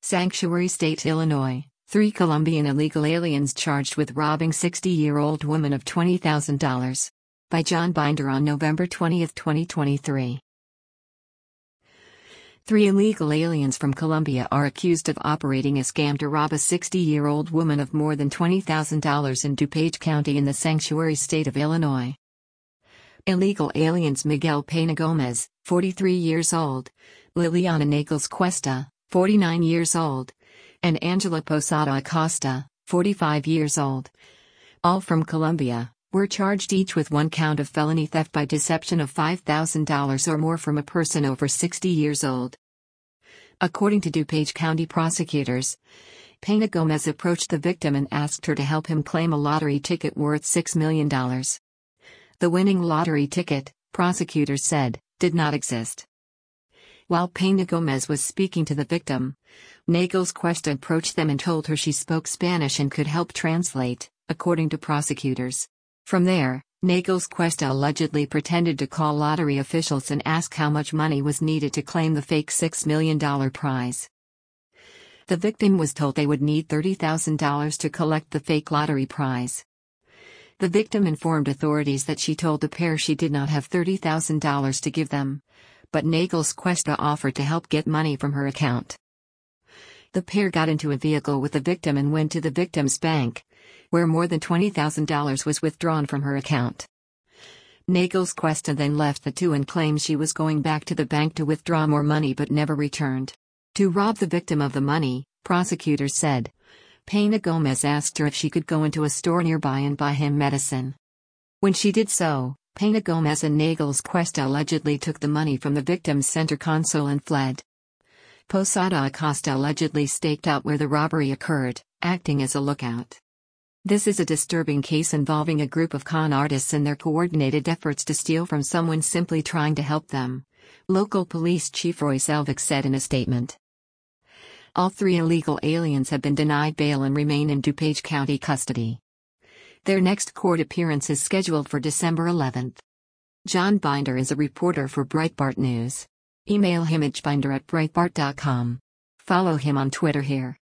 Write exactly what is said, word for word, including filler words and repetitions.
Sanctuary State, Illinois. Three Colombian illegal aliens charged with robbing sixty-year-old woman of twenty thousand dollars. By John Binder on November twentieth, twenty twenty-three. Three illegal aliens from Colombia are accused of operating a scam to rob a sixty-year-old woman of more than twenty thousand dollars in DuPage County in the Sanctuary State of Illinois. Illegal aliens Miguel Pena Gomez, forty-three years old, Liliana Nagels Cuesta, forty-nine years old, and Angela Posada Acosta, forty-five years old, all from Colombia, were charged each with one count of felony theft by deception of five thousand dollars or more from a person over sixty years old. According to DuPage County prosecutors, Pena Gomez approached the victim and asked her to help him claim a lottery ticket worth six million dollars. The winning lottery ticket, prosecutors said, did not exist. While Pena Gomez was speaking to the victim, Nagels Cuesta approached them and told her she spoke Spanish and could help translate, according to prosecutors. From there, Nagels Cuesta allegedly pretended to call lottery officials and ask how much money was needed to claim the fake six million dollars prize. The victim was told they would need thirty thousand dollars to collect the fake lottery prize. The victim informed authorities that she told the pair she did not have thirty thousand dollars to give them, but Nagels Cuesta offered to help get money from her account. The pair got into a vehicle with the victim and went to the victim's bank, where more than twenty thousand dollars was withdrawn from her account. Nagels Cuesta then left the two and claimed she was going back to the bank to withdraw more money but never returned. To rob the victim of the money, prosecutors said, Pena Gomez asked her if she could go into a store nearby and buy him medicine. When she did so, Pena Gomez and Nagels Cuesta allegedly took the money from the victim's center console and fled. Posada Acosta allegedly staked out where the robbery occurred, acting as a lookout. This is a disturbing case involving a group of con artists and their coordinated efforts to steal from someone simply trying to help them, local police chief Roy Selvik said in a statement. All three illegal aliens have been denied bail and remain in DuPage County custody. Their next court appearance is scheduled for December eleventh. John Binder is a reporter for Breitbart News. Email him at binder at breitbart dot com. Follow him on Twitter here.